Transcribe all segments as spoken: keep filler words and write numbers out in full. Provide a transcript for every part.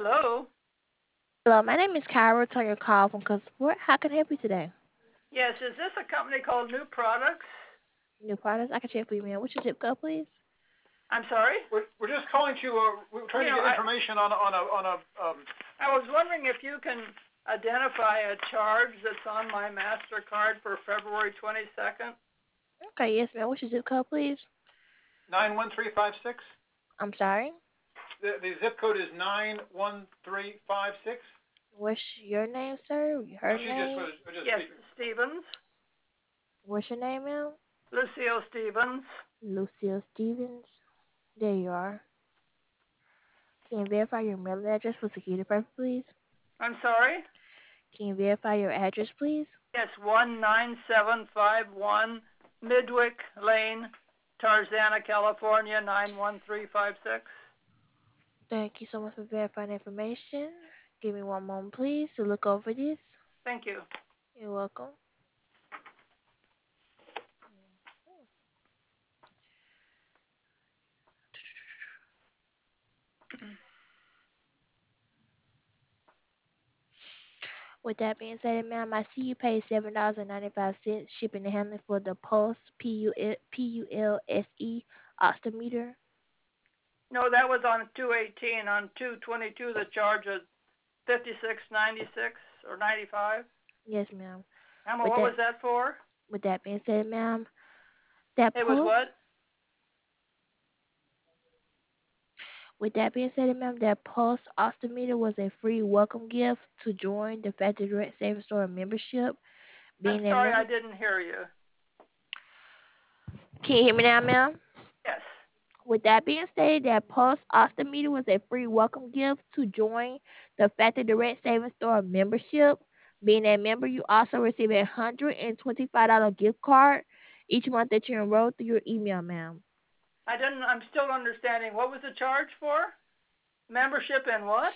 Hello? Hello, my name is Kyra. Return your call from customer support. How can I help you today? Yes, is this a company called New Products? New products? I can check for you, man. What's your zip code, please? I'm sorry? We're, we're just calling to, uh, we're trying You to know, get I, information on, a- on a, on a, um, I was wondering if you can identify a charge that's on my MasterCard for February twenty-second. Okay, yes, ma'am. What's your zip code, please? nine one three five six. I'm sorry. The, the zip code is nine one three five six. What's your name, sir? No, Her she just name? was, was just Yes, speaking. Stevens. What's your name, ma'am? Lucio Stevens. Lucille Stevens. There you are. Can you verify your mailing address for security purposes, please? I'm sorry? Can you verify your address, please? Yes, one nine seven five one Midwick Lane, Tarzana, California, nine one three five six. Thank you so much for verifying the information. Give me one moment, please, to look over this. Thank you. You're welcome. With that being said, ma'am, I see you paid seven dollars and ninety five cents shipping and handling for the Pulse P U L P U L S E oximeter. No, that was on two eighteen. On two twenty-two, the charge is fifty-six ninety-six or ninety-five. Yes, ma'am. Emma, With what that was that for? with that being said, ma'am, that It was Pulse what? with that being said, ma'am, that Pulse oximeter was a free welcome gift to join the Factory Direct Savings Store membership. I'm Being a sorry, I member, didn't hear you. can you hear me now, ma'am? Yes. With that being stated, that Pulse oximeter was a free welcome gift to join the Factory Direct Savings Store membership. Being a member, you also receive a one hundred twenty-five dollars gift card each month that you enroll through your email, ma'am. I didn't. I'm still understanding. What was the charge for? Membership and what?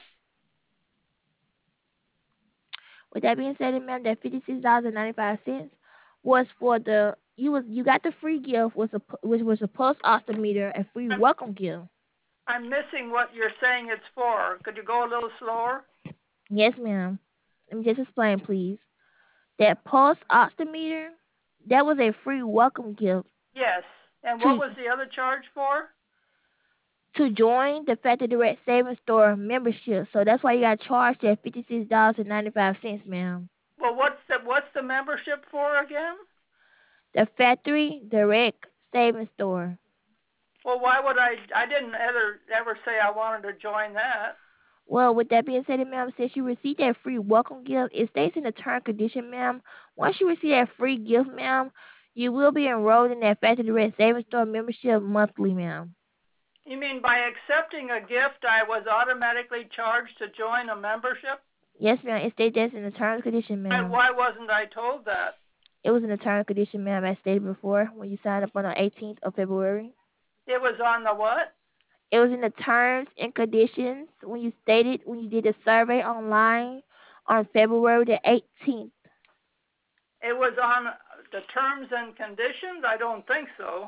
With that being said, ma'am, that fifty-six dollars and ninety-five cents was for the you was you got the free gift was a which was a Pulse oximeter, a free I'm, welcome gift. I'm missing what you're saying it's for. Could you go a little slower? Yes, ma'am. Let me just explain, please. That Pulse oximeter, that was a free welcome gift Yes. And what to was the other charge for? to join the Factory Direct Savings Store membership. So that's why you got charged at fifty six dollars and ninety five cents, ma'am. Well, what's the what's the membership for again? The Factory Direct Savings Store. Well, why would I? I didn't ever ever say I wanted to join that. Well, with that being said, ma'am, since you received that free welcome gift, it states in the term and condition, ma'am. Once you receive that free gift, ma'am, you will be enrolled in that Factory Direct Savings Store membership monthly, ma'am. You mean by accepting a gift, I was automatically charged to join a membership? Yes, ma'am. It states that in the terms and condition, Why, ma'am. why wasn't I told that? It was in the term and condition, ma'am, as stated before when you signed up on the eighteenth of February. It was on the what? It was in the terms and conditions when you stated when you did the survey online on February the eighteenth. It was on the terms and conditions? I don't think so.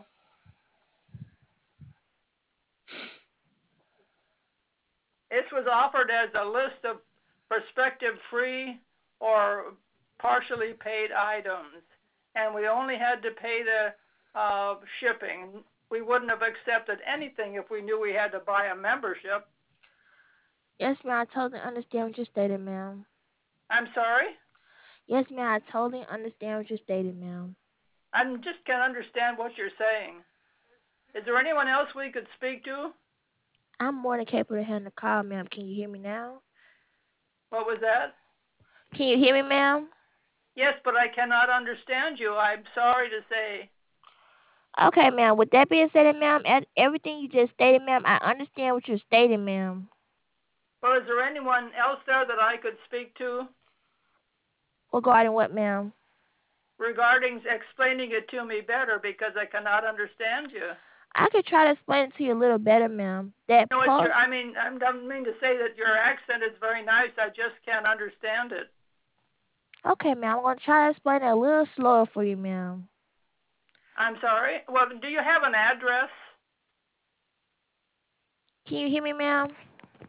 This was offered as a list of prospective free or partially paid items, and we only had to pay the uh, shipping. We wouldn't have accepted anything if we knew we had to buy a membership. Yes, ma'am. I totally understand what you stated, ma'am. I'm sorry? Yes, ma'am. I totally understand what you stated, ma'am. I just can't understand what you're saying. Is there anyone else we could speak to? I'm more than capable of handling the call, ma'am. Can you hear me now? What was that? Can you hear me, ma'am? Yes, but I cannot understand you. I'm sorry to say. Okay, ma'am. With that being said, ma'am, e- everything you just stated, ma'am, I understand what you're stating, ma'am. Well, is there anyone else there that I could speak to Regarding what, ma'am? regarding explaining it to me better because I cannot understand you? I could try to explain it to you a little better, ma'am. That No, it's your. pulse. I mean, I don't mean to say that your accent is very nice. I just can't understand it. Okay, ma'am. I'm gonna try to explain it a little slower for you, ma'am. I'm sorry. Well, do you have an address? Can you hear me, ma'am?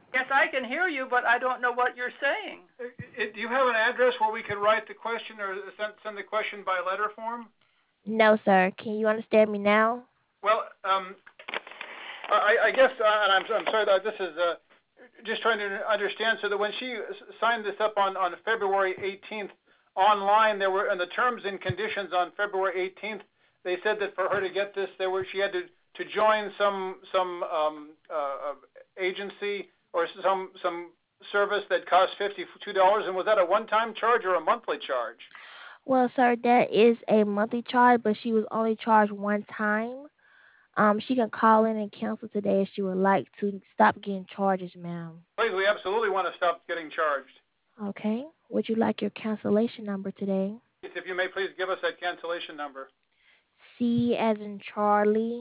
Yes, I can hear you, but I don't know what you're saying. Uh, Do you have an address where we could write the question or send, send the question by letter form? No, sir. Can you understand me now? Well, um, I, I guess, uh, and I'm, I'm sorry that this is uh, just trying to understand, so that when she signed this up on, on February eighteenth online, there were, in the terms and conditions on February eighteenth, they said that for her to get this, there were, she had to, to join some, some um, uh, agency or some, some service that cost fifty-two dollars, and was that a one-time charge or a monthly charge? Well, sir, that is a monthly charge, but she was only charged one time. Um, she can call in and cancel today if she would like to stop getting charges, ma'am. Please, we absolutely want to stop getting charged. Okay. Would you like your cancellation number today? If you may please give us that cancellation number. C as in Charlie,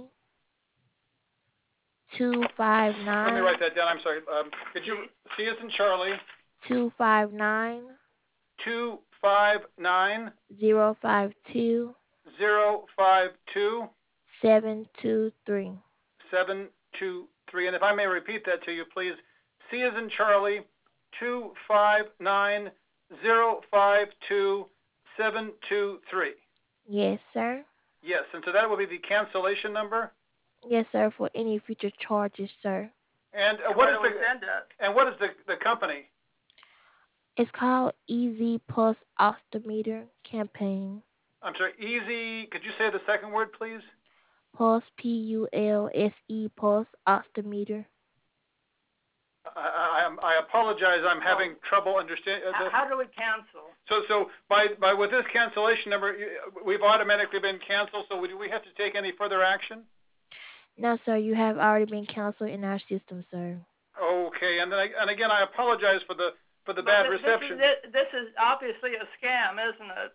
two five nine. Let me write that down. I'm sorry. Um, could you, C as in Charlie, two five nine, two five nine, zero five two, zero five two, seven two three. seven two three. And if I may repeat that to you, please. C as in Charlie, two five nine, zero five two, seven two three. Yes, sir. Yes, and so that will be the cancellation number. Yes, sir, for any future charges, sir. And uh, And what where is do we the send it? and what is the the company? It's called Easy Pulse Oximeter Campaign. I'm sorry, Easy. Could you say the second word, please? Pulse, P U L S E, Pulse Oximeter. I, I, I apologize. I'm having oh. trouble understanding. Uh, how, how do we cancel? So, so by by with this cancellation number, we've automatically been canceled. So, do we have to take any further action? No, sir. You have already been canceled in our system, sir. Okay, and then I, and again, I apologize for the for the but bad this, reception. This is, this is obviously a scam, isn't it?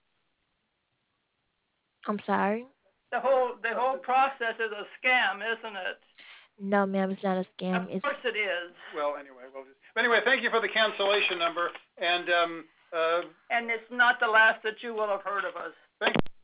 I'm sorry. The whole the whole process is a scam, isn't it? No, ma'am, it's not a scam. Of it's... course it is. Well, anyway, well, just, anyway, thank you for the cancellation number, and um, uh, and it's not the last that you will have heard of us. Thank you.